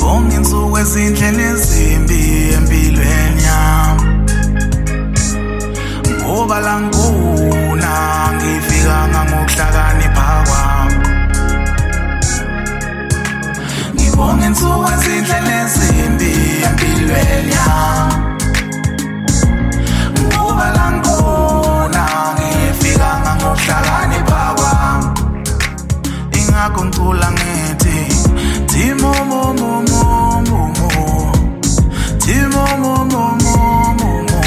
Ngibonga insuku ezindlela ezimbi empilweni yami ngoba la nguna ngifika ngokuhlakanipha kwami. Ngibonga insuku ezindlela ezimbi empilweni yami ngoba la nguna ngifika ngokuhlakanipha kwami. Ingakho ngicula ngithi Timo mo mo mo mo mo, Timo mo mo mo mo mo.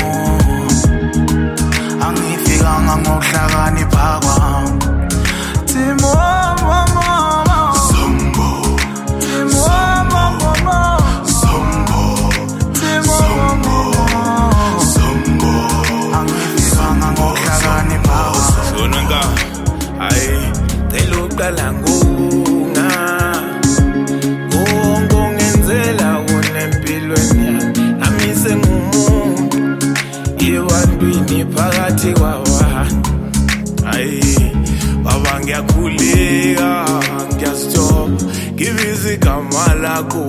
Angifika ngokuhlakanipha kwami. Timo mo mo mo, Sombo, Timo mo mo mo, Sombo, Timo mo mo, Sombo. Angifika ngokuhlakanipha kwami. Sonanga, ay, teluqala nguna. Phakathi kwawa ayi baba ngiyakhuleka ngiyazithoba ngibiza igama lakho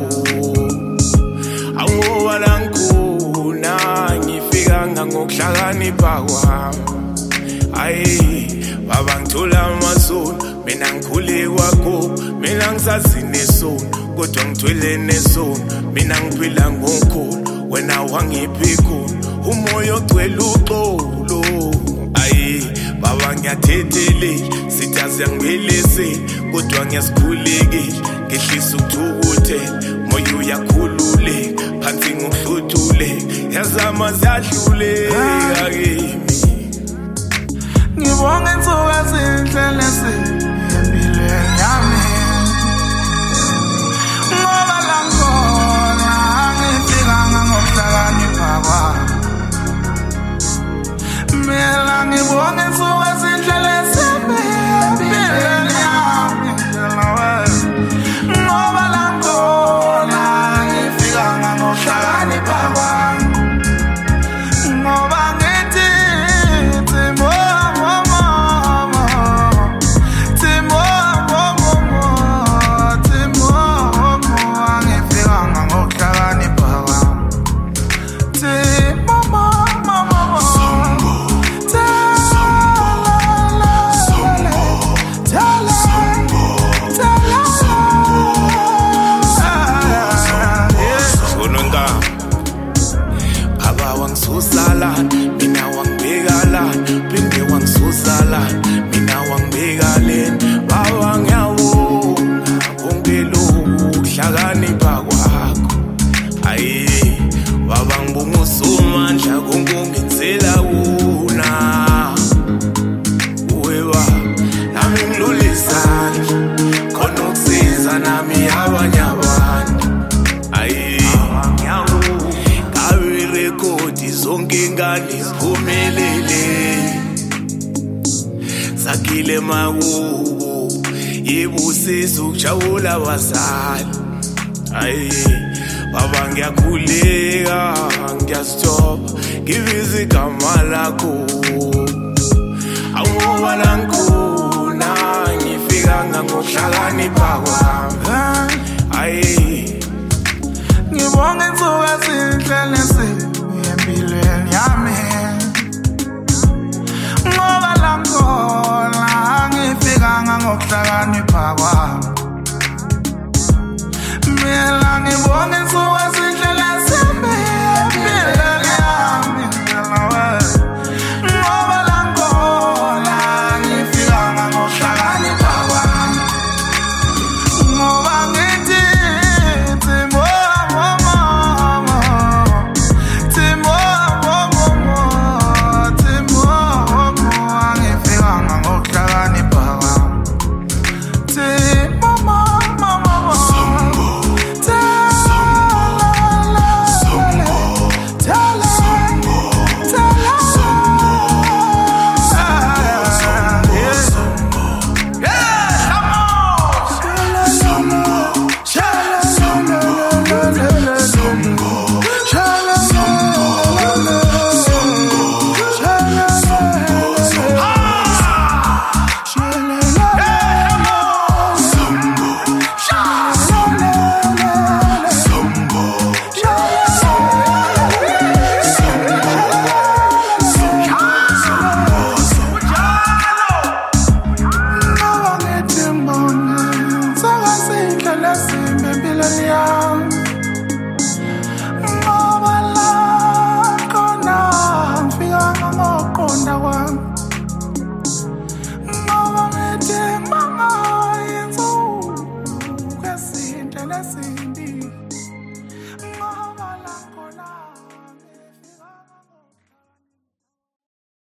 awuba langkhuna ngifika ngokuhlakanipha kwami ayi baba ngithola amasono mina ngikhule kwakho mina ngisazinesono kodwa ngithwele nesono mina ngiphila ngokholo wena wangiphiko umoya ogcwele uxolo ayi baba ngiyathethelele sithi asiyangibeleseli kodwa ngiyasikhulekile ngehlisa ukuthukuthela moya uyakhululeka phansi ngokuhluthuleka yazama ziyadluleka kimi. Ngibonga insuku ezindlela empilweni yami ngoba la ngona ngifika ngokuhlakanipha kwami. Mina ngibonga insuku ezindlela empilweni yami ngoba la ngona ngifika ngokuhlakanipha kwami. Ngoba ngithi Timo mina wangibhekalana phinde wangisusala mina wangibhekalena baba ngiyabonga konke lokhu kuhlakanipha kwakho ayi baba ngibonga usomandla konke ongenzela wona weba nami ngilulizandla khona ukusiza nami abanye abantu ayi zonke ingane ziphumelele sakhile makubo yebusisa ukujabula abazali ayi baba ngiyakhuleka ngiyazithoba ngibiza igama lakho awuba langkhuna ngifika ngokuhlakanipha kwami ayi